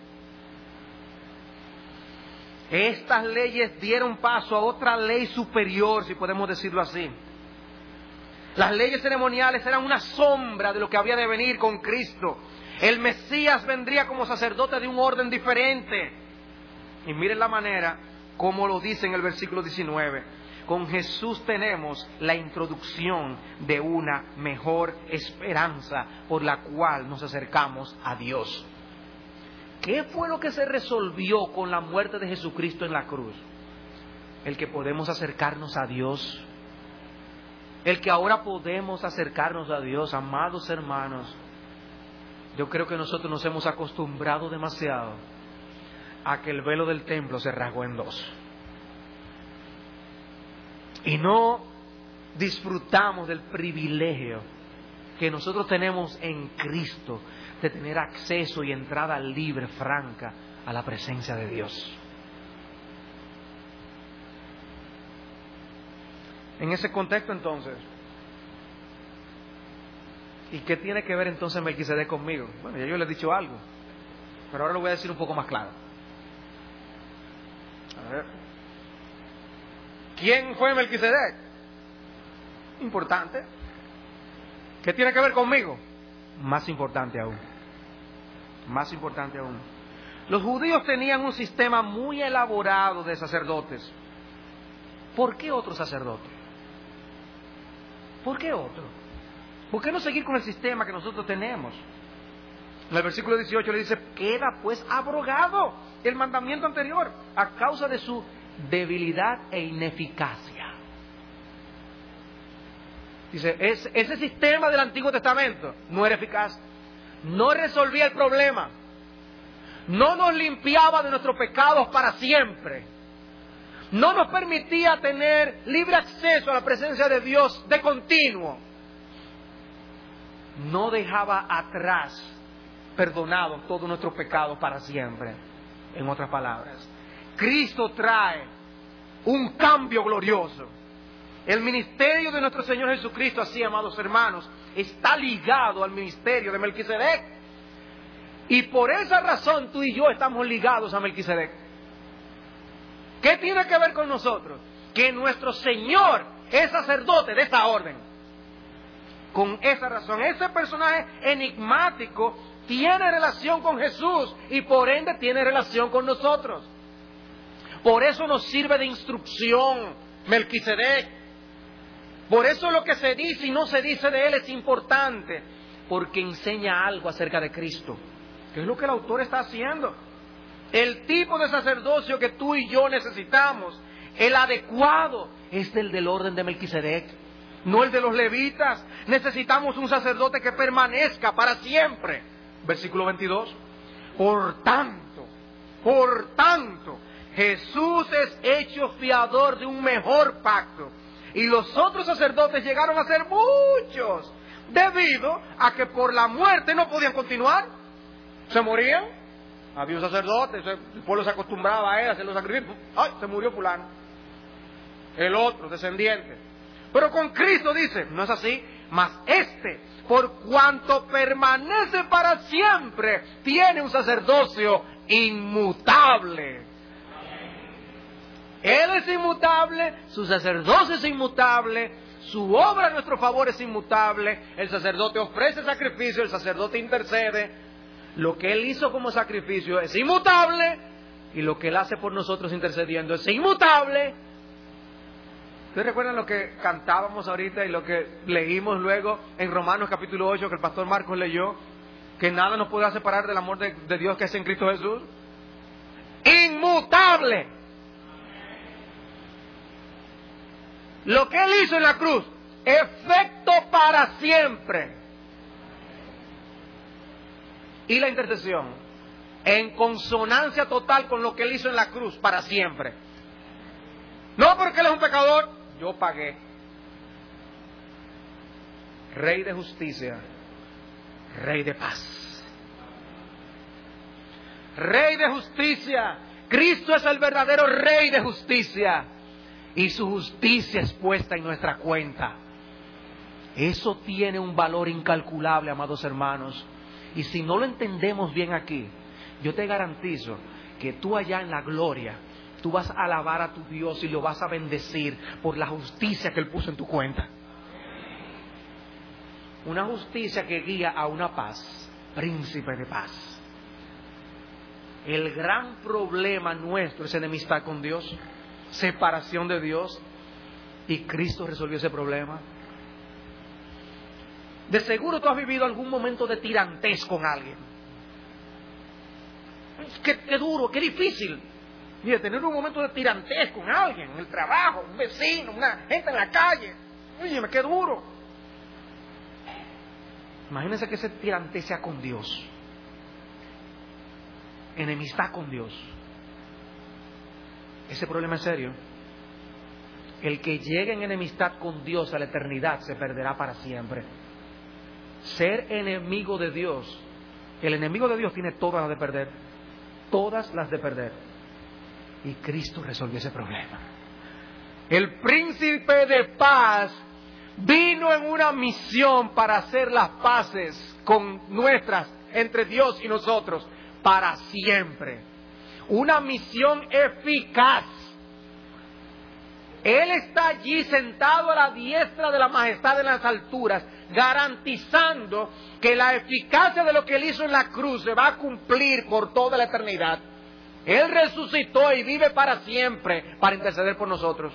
Estas leyes dieron paso a otra ley superior, si podemos decirlo así. Las leyes ceremoniales eran una sombra de lo que había de venir con Cristo. El Mesías vendría como sacerdote de un orden diferente. Y miren la manera como lo dice en el versículo diecinueve. Con Jesús tenemos la introducción de una mejor esperanza por la cual nos acercamos a Dios. ¿Qué fue lo que se resolvió con la muerte de Jesucristo en la cruz? El que podemos acercarnos a Dios. El que ahora podemos acercarnos a Dios, amados hermanos. Yo creo que nosotros nos hemos acostumbrado demasiado a que el velo del templo se rasgó en dos. Y no disfrutamos del privilegio que nosotros tenemos en Cristo de tener acceso y entrada libre, franca, a la presencia de Dios. En ese contexto, entonces, ¿y qué tiene que ver entonces Melquisedec conmigo? Bueno, ya yo le he dicho algo, pero ahora lo voy a decir un poco más claro. A ver. ¿Quién fue Melquisedec? Importante. ¿Qué tiene que ver conmigo? Más importante aún. Más importante aún. Los judíos tenían un sistema muy elaborado de sacerdotes. ¿Por qué otro sacerdote? ¿Por qué otro? ¿Por qué no seguir con el sistema que nosotros tenemos? En el versículo dieciocho le dice, queda pues abrogado el mandamiento anterior a causa de su debilidad e ineficacia. Dice, es, ese sistema del Antiguo Testamento no era eficaz, no resolvía el problema, no nos limpiaba de nuestros pecados para siempre, no nos permitía tener libre acceso a la presencia de Dios de continuo, no dejaba atrás perdonado todos nuestros pecados para siempre. En otras palabras, Cristo trae un cambio glorioso. El ministerio de nuestro Señor Jesucristo, así, amados hermanos, está ligado al ministerio de Melquisedec. Y por esa razón tú y yo estamos ligados a Melquisedec. ¿Qué tiene que ver con nosotros? Que nuestro Señor es sacerdote de esta orden. Con esa razón, ese personaje enigmático tiene relación con Jesús y por ende tiene relación con nosotros. Por eso nos sirve de instrucción Melquisedec. Por eso lo que se dice y no se dice de él es importante, porque enseña algo acerca de Cristo, que es lo que el autor está haciendo. El tipo de sacerdocio que tú y yo necesitamos, el adecuado, es el del orden de Melquisedec, no el de los levitas. Necesitamos un sacerdote que permanezca para siempre. Versículo veintidós. Por tanto, por tanto, Jesús es hecho fiador de un mejor pacto. Y los otros sacerdotes llegaron a ser muchos, debido a que por la muerte no podían continuar. Se morían. Había un sacerdote, el pueblo se acostumbraba a él a hacer los sacrificios. ¡Ay! Se murió fulano. El otro, descendiente. Pero con Cristo dice, no es así, mas este, por cuanto permanece para siempre, tiene un sacerdocio inmutable. Él es inmutable, su sacerdocio es inmutable, su obra a nuestro favor es inmutable. El sacerdote ofrece sacrificio, el sacerdote intercede. Lo que Él hizo como sacrificio es inmutable y lo que Él hace por nosotros intercediendo es inmutable. ¿Ustedes recuerdan lo que cantábamos ahorita y lo que leímos luego en Romanos capítulo ocho que el pastor Marcos leyó? Que nada nos podrá separar del amor de, de Dios que es en Cristo Jesús. Inmutable. Lo que Él hizo en la cruz, efecto para siempre. Y la intercesión, en consonancia total con lo que Él hizo en la cruz, para siempre. No porque Él es un pecador, yo pagué. Rey de justicia, Rey de paz. Rey de justicia, Cristo es el verdadero Rey de justicia. Y su justicia es puesta en nuestra cuenta. Eso tiene un valor incalculable, amados hermanos. Y si no lo entendemos bien aquí, yo te garantizo que tú allá en la gloria, tú vas a alabar a tu Dios y lo vas a bendecir por la justicia que Él puso en tu cuenta. Una justicia que guía a una paz, príncipe de paz. El gran problema nuestro es enemistad con Dios, separación de Dios, y Cristo resolvió ese problema. De seguro tú has vivido algún momento de tirantez con alguien. Qué, qué duro, qué difícil. Mira, tener un momento de tirantez con alguien, en el trabajo, un vecino, una gente en la calle. Oye, qué duro. Imagínense que ese tirantez sea con Dios. Enemistad con Dios. Ese problema es serio. El que llegue en enemistad con Dios a la eternidad se perderá para siempre. Ser enemigo de Dios, el enemigo de Dios tiene todas las de perder, todas las de perder. Y Cristo resolvió ese problema. El príncipe de paz vino en una misión para hacer las paces con nuestras, entre Dios y nosotros, para siempre. Una misión eficaz. Él está allí sentado a la diestra de la majestad en las alturas, garantizando que la eficacia de lo que Él hizo en la cruz se va a cumplir por toda la eternidad. Él resucitó y vive para siempre para interceder por nosotros.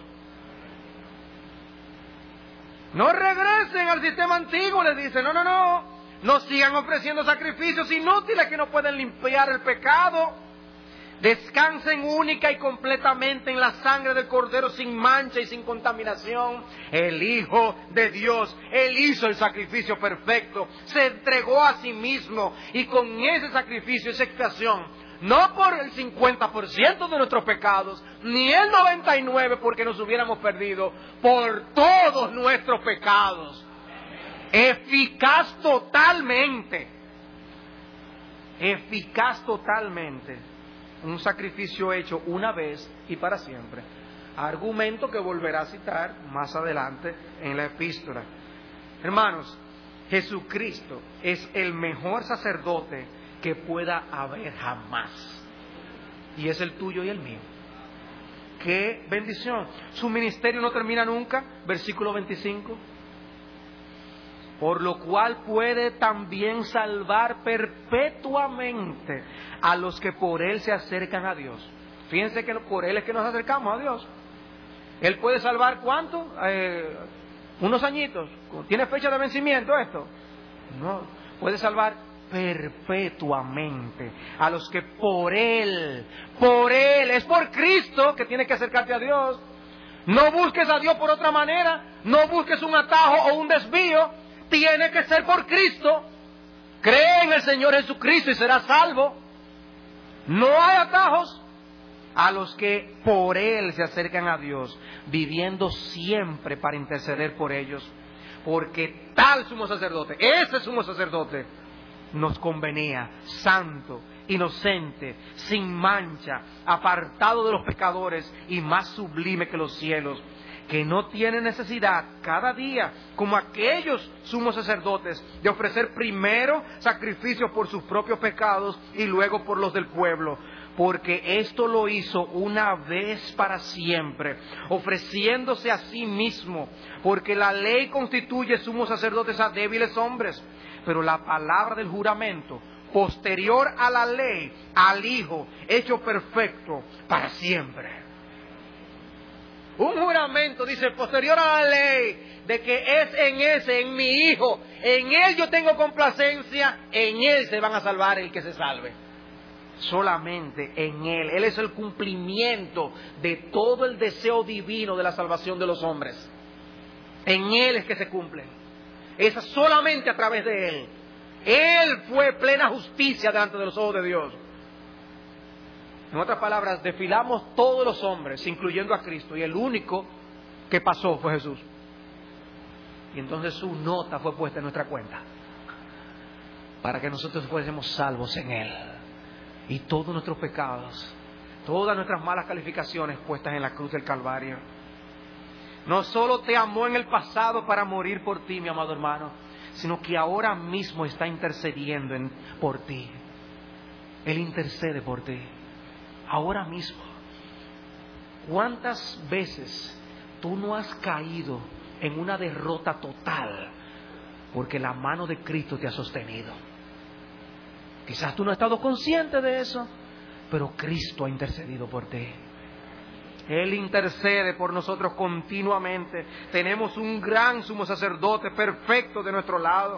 No regresen al sistema antiguo, les dice. No, no, no. No sigan ofreciendo sacrificios inútiles que no pueden limpiar el pecado. Descansen única y completamente en la sangre del Cordero sin mancha y sin contaminación. El Hijo de Dios, Él hizo el sacrificio perfecto, se entregó a sí mismo y con ese sacrificio, esa expiación, no por el cincuenta por ciento de nuestros pecados, ni el noventa y nueve por ciento porque nos hubiéramos perdido, por todos nuestros pecados. Eficaz totalmente. Eficaz totalmente. Un sacrificio hecho una vez y para siempre. Argumento que volverá a citar más adelante en la epístola. Hermanos, Jesucristo es el mejor sacerdote que pueda haber jamás. Y es el tuyo y el mío. ¡Qué bendición! Su ministerio no termina nunca. Versículo veinticinco. Por lo cual puede también salvar perpetuamente a los que por Él se acercan a Dios. Fíjense que por Él es que nos acercamos a Dios. Él puede salvar ¿cuánto? Eh, unos añitos. ¿Tiene fecha de vencimiento esto? No. Puede salvar perpetuamente a los que por Él, por Él, es por Cristo que tienes que acercarte a Dios. No busques a Dios por otra manera. No busques un atajo o un desvío. Tiene que ser por Cristo. Cree en el Señor Jesucristo y serás salvo. No hay atajos. A los que por Él se acercan a Dios, viviendo siempre para interceder por ellos. Porque tal sumo sacerdote, ese sumo sacerdote, nos convenía, santo, inocente, sin mancha, apartado de los pecadores y más sublime que los cielos, que no tiene necesidad cada día, como aquellos sumos sacerdotes, de ofrecer primero sacrificios por sus propios pecados y luego por los del pueblo, porque esto lo hizo una vez para siempre, ofreciéndose a sí mismo, porque la ley constituye sumos sacerdotes a débiles hombres, pero la palabra del juramento, posterior a la ley, al Hijo, hecho perfecto para siempre. Un juramento, dice, posterior a la ley, de que es en ese, en mi Hijo, en Él yo tengo complacencia, en Él se van a salvar el que se salve. Solamente en Él. Él es el cumplimiento de todo el deseo divino de la salvación de los hombres. En Él es que se cumple. Es solamente a través de Él. Él fue plena justicia delante de los ojos de Dios. En otras palabras, desfilamos todos los hombres, incluyendo a Cristo, y el único que pasó fue Jesús. Y entonces su nota fue puesta en nuestra cuenta, para que nosotros fuésemos salvos en Él. Y todos nuestros pecados, todas nuestras malas calificaciones puestas en la cruz del Calvario. No solo te amó en el pasado para morir por ti, mi amado hermano, sino que ahora mismo está intercediendo en, por ti. Él intercede por ti. Ahora mismo. ¿Cuántas veces tú no has caído en una derrota total porque la mano de Cristo te ha sostenido? Quizás tú no has estado consciente de eso, pero Cristo ha intercedido por ti. Él intercede por nosotros continuamente. Tenemos un gran sumo sacerdote perfecto de nuestro lado.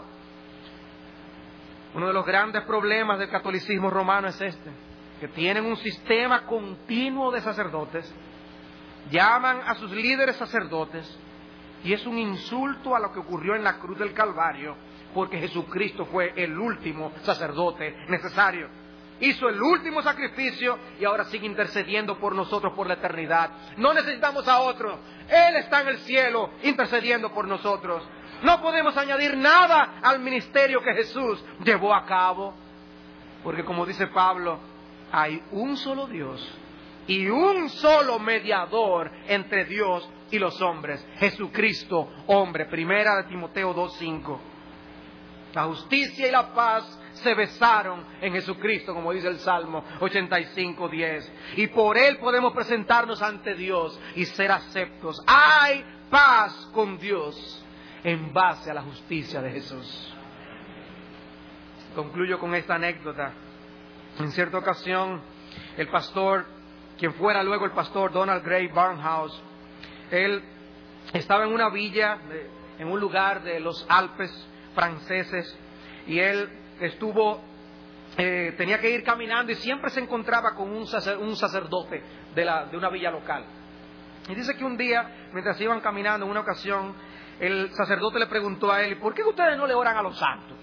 Uno de los grandes problemas del catolicismo romano es este, que tienen un sistema continuo de sacerdotes, llaman a sus líderes sacerdotes, y es un insulto a lo que ocurrió en la cruz del Calvario, porque Jesucristo fue el último sacerdote necesario. Hizo el último sacrificio y ahora sigue intercediendo por nosotros por la eternidad. No necesitamos a otro. Él está en el cielo intercediendo por nosotros. No podemos añadir nada al ministerio que Jesús llevó a cabo, porque como dice Pablo, hay un solo Dios y un solo mediador entre Dios y los hombres, Jesucristo, hombre. Primera de Timoteo dos cinco. La justicia y la paz se besaron en Jesucristo, como dice el Salmo ochenta y cinco, diez. Y por Él podemos presentarnos ante Dios y ser aceptos. Hay paz con Dios en base a la justicia de Jesús. Concluyo con esta anécdota. En cierta ocasión, el pastor, quien fuera luego el pastor Donald Grey Barnhouse, él estaba en una villa, en un lugar de los Alpes franceses, y él estuvo, eh, tenía que ir caminando y siempre se encontraba con un, sacer, un sacerdote de, la, de una villa local. Y dice que un día, mientras iban caminando, en una ocasión, el sacerdote le preguntó a él: ¿por qué ustedes no le oran a los santos?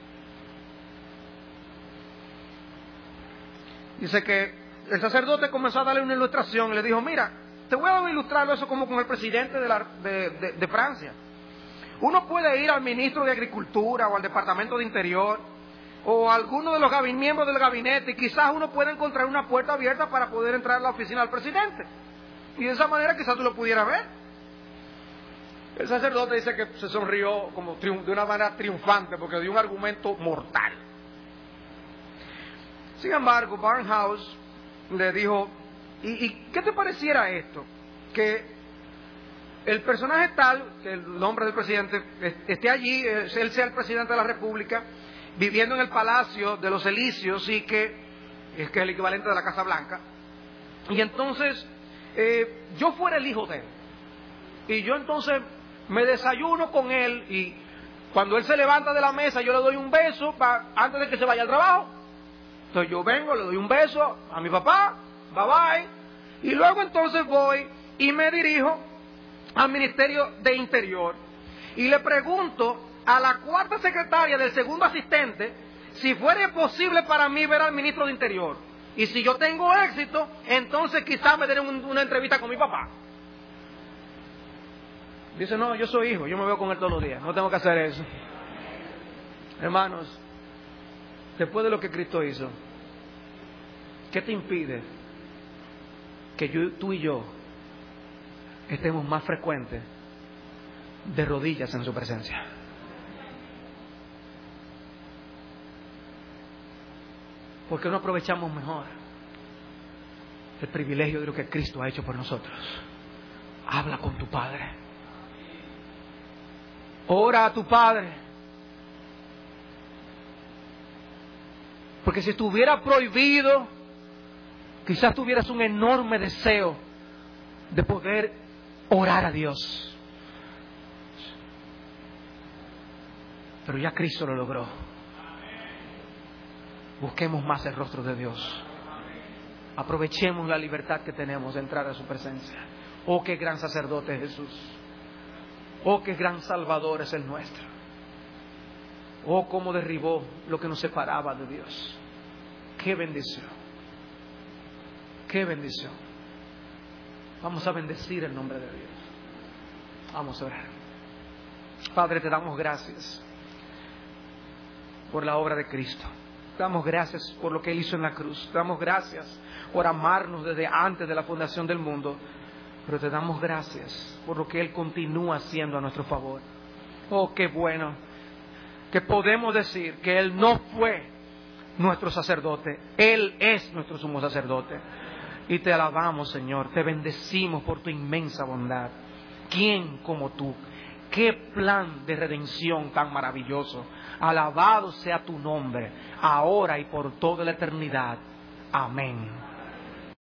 Dice que el sacerdote comenzó a darle una ilustración y le dijo: mira, te voy a ilustrarlo eso como con el presidente de, la, de, de, de Francia. Uno puede ir al ministro de Agricultura o al Departamento de Interior o a alguno de los miembros del gabinete y quizás uno pueda encontrar una puerta abierta para poder entrar a la oficina del presidente. Y de esa manera quizás tú lo pudieras ver. El sacerdote dice que se sonrió como de una manera triunfante porque dio un argumento mortal. Sin embargo, Barnhouse le dijo: ¿y, y qué te pareciera esto? Que el personaje tal, que el nombre del presidente, esté allí, él sea el presidente de la República, viviendo en el Palacio de los Elíseos, y que es que es el equivalente de la Casa Blanca, y entonces eh, yo fuera el hijo de él, y yo entonces me desayuno con él, y cuando él se levanta de la mesa yo le doy un beso pa, antes de que se vaya al trabajo. Entonces yo vengo, le doy un beso a mi papá, bye bye, y luego entonces voy y me dirijo al Ministerio de Interior y le pregunto a la cuarta secretaria del segundo asistente si fuera posible para mí ver al ministro de Interior, y si yo tengo éxito, entonces quizás me den un, una entrevista con mi papá. Dice: no, yo soy hijo, yo me veo con él todos los días, no tengo que hacer eso. Hermanos, después de lo que Cristo hizo, ¿qué te impide que yo, tú y yo estemos más frecuentes de rodillas en su presencia? ¿Por qué no aprovechamos mejor el privilegio de lo que Cristo ha hecho por nosotros? Habla con tu Padre. Ora a tu Padre. Porque si estuviera prohibido, quizás tuvieras un enorme deseo de poder orar a Dios. Pero ya Cristo lo logró. Busquemos más el rostro de Dios. Aprovechemos la libertad que tenemos de entrar a su presencia. Oh, qué gran sacerdote es Jesús. Oh, qué gran Salvador es el nuestro. Oh, cómo derribó lo que nos separaba de Dios. Qué bendición. Qué bendición. Vamos a bendecir el nombre de Dios. Vamos a orar. Padre, te damos gracias por la obra de Cristo. Te damos gracias por lo que Él hizo en la cruz. Te damos gracias por amarnos desde antes de la fundación del mundo. Pero te damos gracias por lo que Él continúa haciendo a nuestro favor. Oh, qué bueno que podemos decir que Él no fue nuestro sacerdote. Él es nuestro sumo sacerdote. Y te alabamos, Señor. Te bendecimos por tu inmensa bondad. ¿Quién como tú? ¡Qué plan de redención tan maravilloso! Alabado sea tu nombre, ahora y por toda la eternidad. Amén.